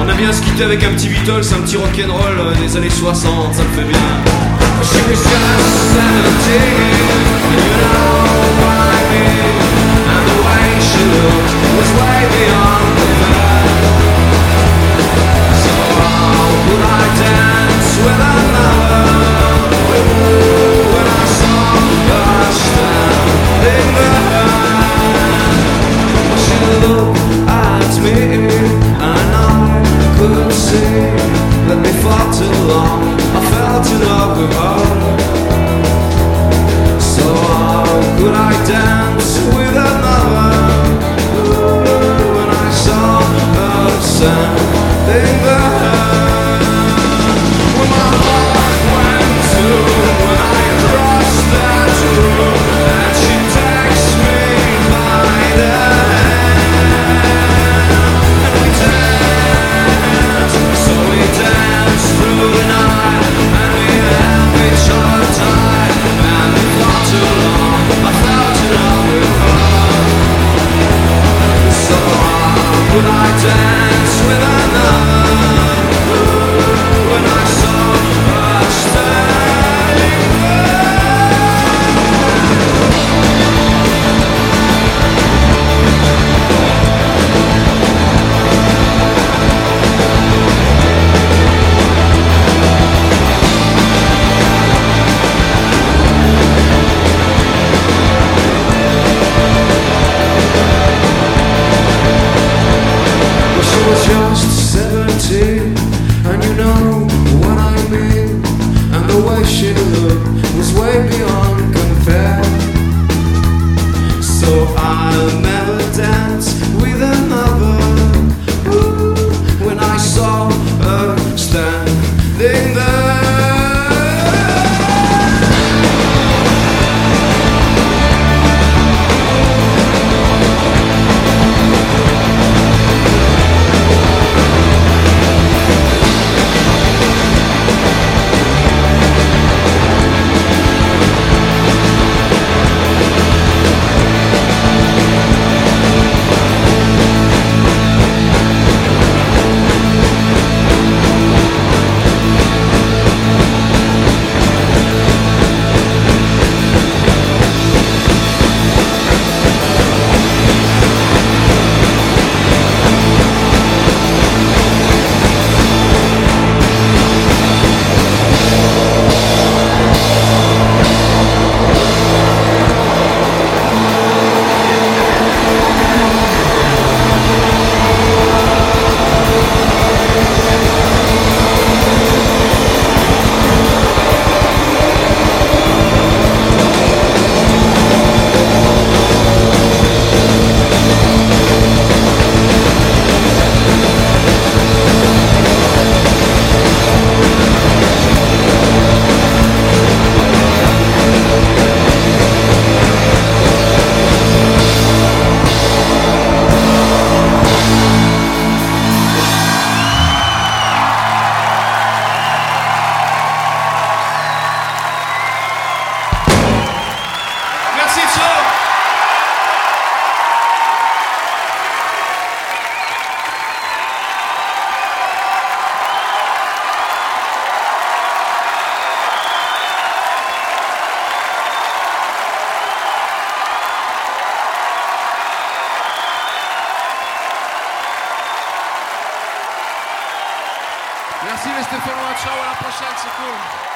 On aime bien se quitter avec un petit Beatles, un petit rock'n'roll des années 60, ça me fait bien. She was just 17, and you know what I mean. And the way she looked was way beyond compare. So how could I dance with another? When I saw her standing there, she looked at me, and I could see that before too long I fell in love with her. So how could I dance with another? When I saw her standing there, when my heart went to, when I crossed that room, and she takes me by the hand, and we dance, so we dance through the night, and we held each other tight, and before too long I fell in love with her. So how could I dance with another? When I saw her standing well, she was just 17, and you know what I mean. And the way she looked was way beyond compare. So I'll never dance with another. Ooh, when I saw her standing there. Merci, ciao. Merci les Stéphanois, ciao, à la prochaine, c'est cool.